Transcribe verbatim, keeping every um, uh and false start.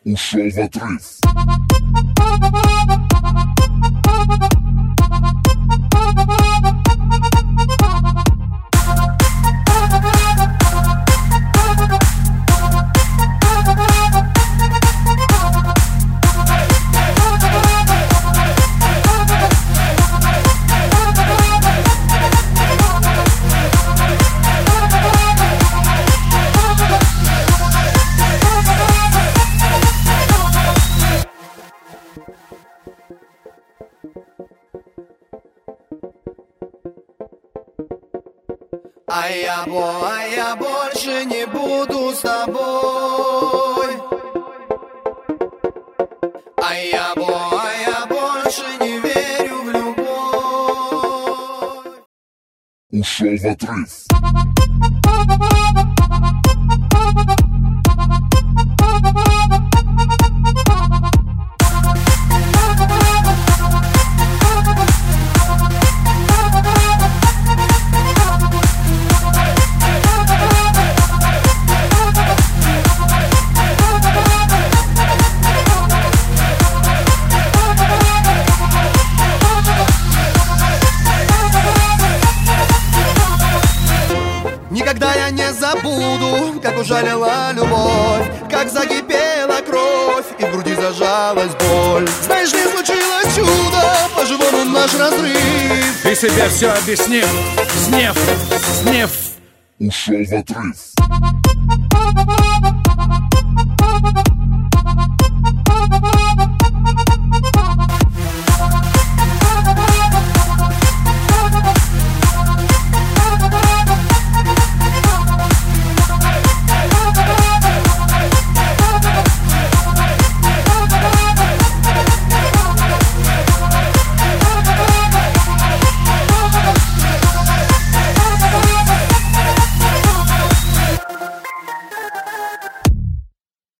Ушел в отрыв. А я, бо, а я больше не буду с тобой. А я, бо, а я больше не верю в любовь. Ушел в отрыв. Никогда я не забуду, как ужалила любовь, как закипела кровь и в груди зажалась боль. Знаешь ли, случилось чудо, по-живому наш разрыв. Ты себе все объяснил, снев, снев. Ушел в отрыв.